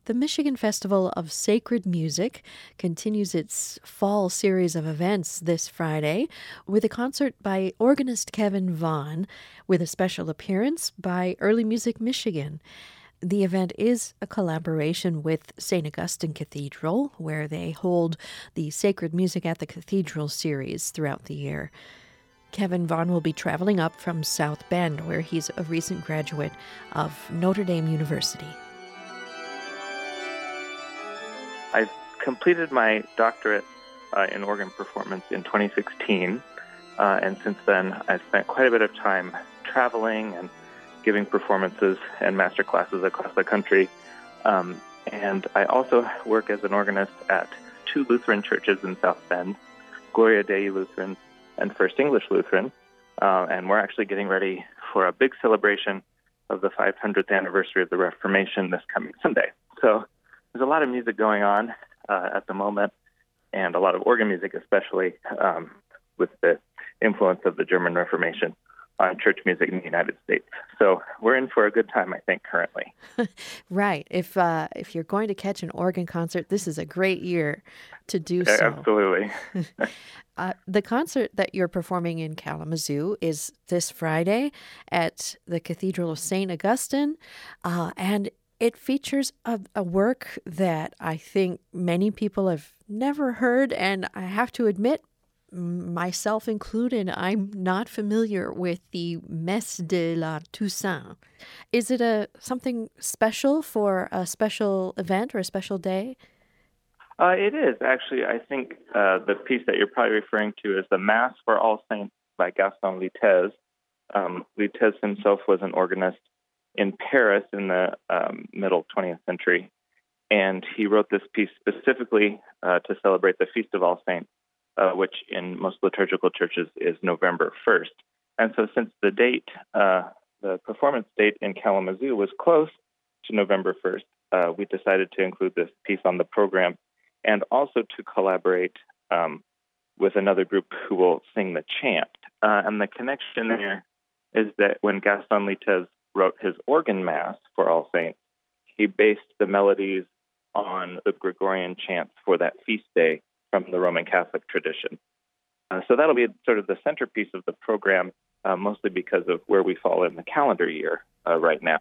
The Michigan Festival of Sacred Music continues its fall series of events this Friday with a concert by organist Kevin Vaughn with a special appearance by Early Music Michigan. The event is a collaboration with St. Augustine Cathedral, where they hold the Sacred Music at the Cathedral series throughout the year. Kevin Vaughn will be traveling up from South Bend, where he's a recent graduate of Notre Dame University. I completed my doctorate in organ performance in 2016, and since then I've spent quite a bit of time traveling and giving performances and master classes across the country. And I also work as an organist at two Lutheran churches in South Bend, Gloria Dei Lutheran and First English Lutheran. And we're actually getting ready for a big celebration of the 500th anniversary of the Reformation this coming Sunday. So there's a lot of music going on at the moment, and a lot of organ music, especially with the influence of the German Reformation on church music in the United States. So we're in for a good time, I think, currently. Right. If you're going to catch an organ concert, this is a great year to do so. Absolutely. The concert that you're performing in Kalamazoo is this Friday at the Cathedral of St. Augustine, and it features a work that I think many people have never heard, and I have to admit, myself included, I'm not familiar with the Messe de la Toussaint. Is it something special for a special event or a special day? It is, actually. I think the piece that you're probably referring to is the Mass for All Saints by Gaston Litez. Litez himself was an organist in Paris in the middle 20th century, and he wrote this piece specifically to celebrate the Feast of All Saints, which in most liturgical churches is November 1st. And so since the date, the performance date in Kalamazoo was close to November 1st, we decided to include this piece on the program and also to collaborate with another group who will sing the chant. And the connection there is that when Gaston Litez wrote his organ mass for All Saints, he based the melodies on the Gregorian chants for that feast day from the Roman Catholic tradition. So that'll be sort of the centerpiece of the program, mostly because of where we fall in the calendar year right now.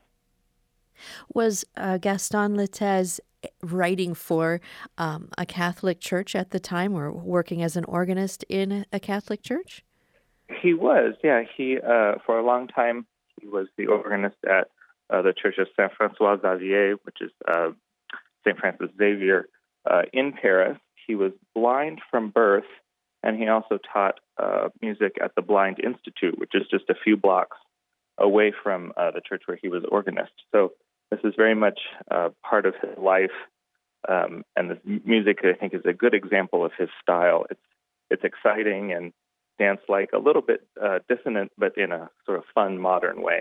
Was Gaston Litez writing for a Catholic church at the time, or working as an organist in a Catholic church? He was, yeah. He for a long time, he was the organist at the Church of Saint François Xavier, which is St. Francis Xavier in Paris. He was blind from birth, and he also taught music at the Blind Institute, which is just a few blocks away from the church where he was organist. So this is very much part of his life, and this music, I think, is a good example of his style. It's exciting and dance-like, a little bit dissonant, but in a sort of fun, modern way.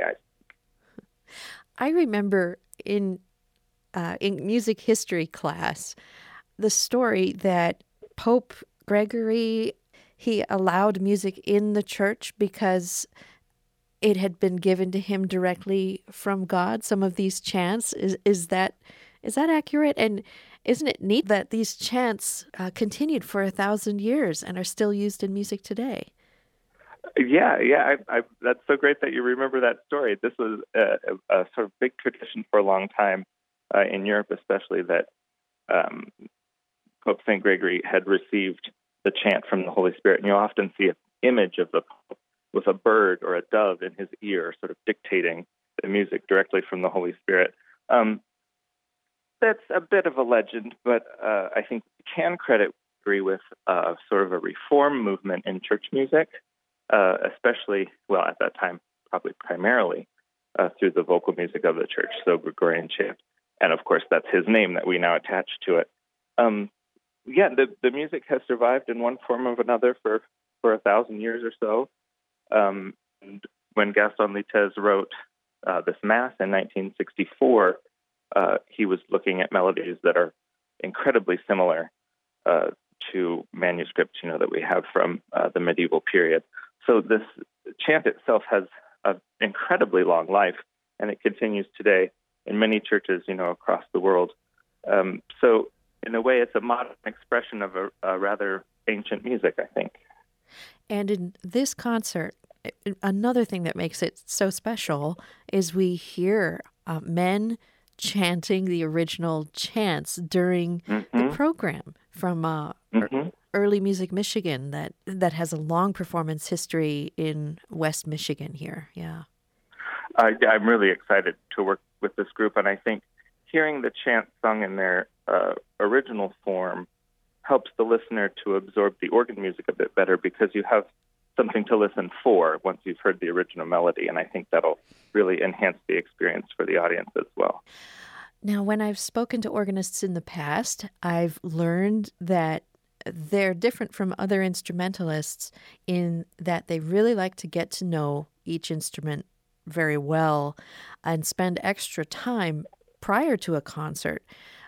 I remember in music history class the story that Pope Gregory, he allowed music in the church because it had been given to him directly from God, some of these chants. Is that accurate? And isn't it neat that these chants continued for 1,000 years and are still used in music today? Yeah. That's so great that you remember that story. This was a sort of big tradition for a long time in Europe, especially, that Pope St. Gregory had received the chant from the Holy Spirit. And you'll often see an image of the Pope with a bird or a dove in his ear, sort of dictating the music directly from the Holy Spirit. That's a bit of a legend, but I think we can credit Gregory with sort of a reform movement in church music, especially, well, at that time, probably primarily through the vocal music of the church, so Gregorian chant. And of course, that's his name that we now attach to it. The music has survived in one form or another for 1,000 years or so. And when Gaston Litez wrote this Mass in 1964, he was looking at melodies that are incredibly similar to manuscripts, that we have from the medieval period. So this chant itself has an incredibly long life, and it continues today in many churches, across the world. So in a way, it's a modern expression of a rather ancient music, I think. And in this concert, another thing that makes it so special is we hear men chanting the original chants during the program from Early Music Michigan that has a long performance history in West Michigan here. Yeah. I'm really excited to work with this group, and I think hearing the chants sung in their original form helps the listener to absorb the organ music a bit better because you have something to listen for once you've heard the original melody, and I think that'll really enhance the experience for the audience as well. Now, when I've spoken to organists in the past, I've learned that they're different from other instrumentalists in that they really like to get to know each instrument very well and spend extra time prior to a concert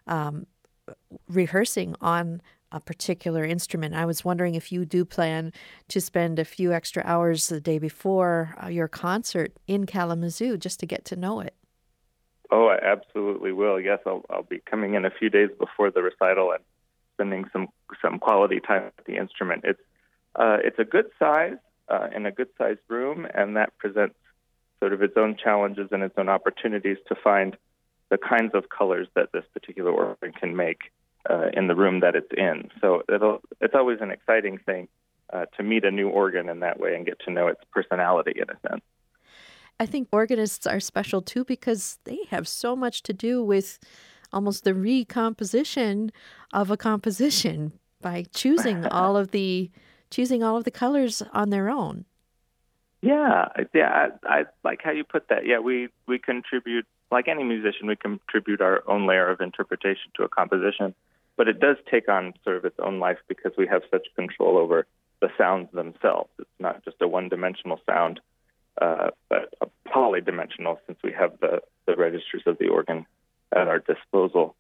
rehearsing on a particular instrument. I was wondering if you do plan to spend a few extra hours the day before your concert in Kalamazoo just to get to know it. Oh, I absolutely will. Yes, I'll be coming in a few days before the recital and spending some quality time with the instrument. It's a good size in a good sized room, and that presents sort of its own challenges and its own opportunities to find the kinds of colors that this particular organ can make in the room that it's in. So it's always an exciting thing to meet a new organ in that way and get to know its personality in a sense. I think organists are special too because they have so much to do with almost the recomposition of a composition by choosing all of the colors on their own. Yeah, I like how you put that. Yeah, we contribute, like any musician, we contribute our own layer of interpretation to a composition, but it does take on sort of its own life because we have such control over the sounds themselves. It's not just a one-dimensional sound, but a polydimensional, since we have the registers of the organ at our disposal.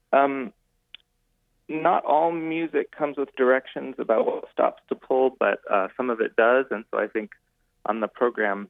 Not all music comes with directions about what stops to pull, but some of it does, and so I think on the program,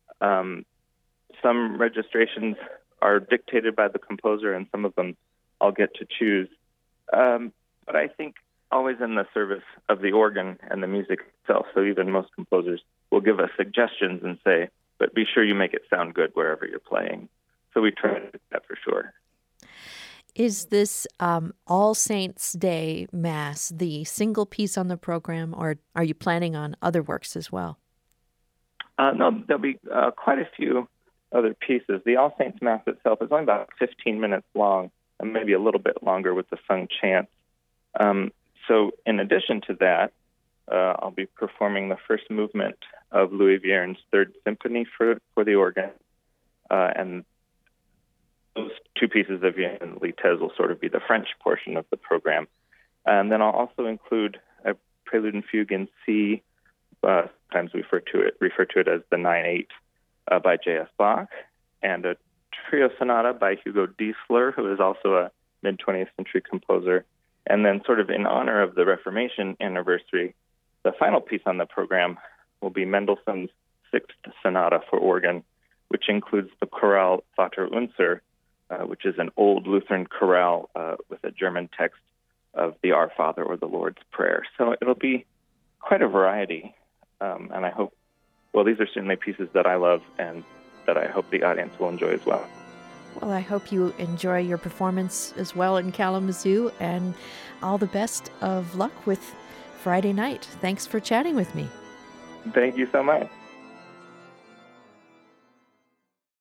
some registrations are dictated by the composer, and some of them I'll get to choose. But I think always in the service of the organ and the music itself. So even most composers will give us suggestions and say, but be sure you make it sound good wherever you're playing. So we try to do that for sure. Is this All Saints' Day Mass the single piece on the program, or are you planning on other works as well? No, there'll be quite a few other pieces. The All Saints Mass itself is only about 15 minutes long, and maybe a little bit longer with the sung chants. So in addition to that, I'll be performing the first movement of Louis Viern's Third Symphony for the organ, and those two pieces of Vierne and Litez will sort of be the French portion of the program. And then I'll also include a Prelude and Fugue in C, sometimes we refer to it as the 9/8 by J.S. Bach, and a trio sonata by Hugo Diesler, who is also a mid-20th century composer. And then sort of in honor of the Reformation anniversary, the final piece on the program will be Mendelssohn's Sixth Sonata for organ, which includes the chorale Vater Unser, which is an old Lutheran chorale with a German text of the Our Father or the Lord's Prayer. So it'll be quite a variety, and I hope, well, these are certainly pieces that I love and that I hope the audience will enjoy as well. Well, I hope you enjoy your performance as well in Kalamazoo, and all the best of luck with Friday night. Thanks for chatting with me. Thank you so much.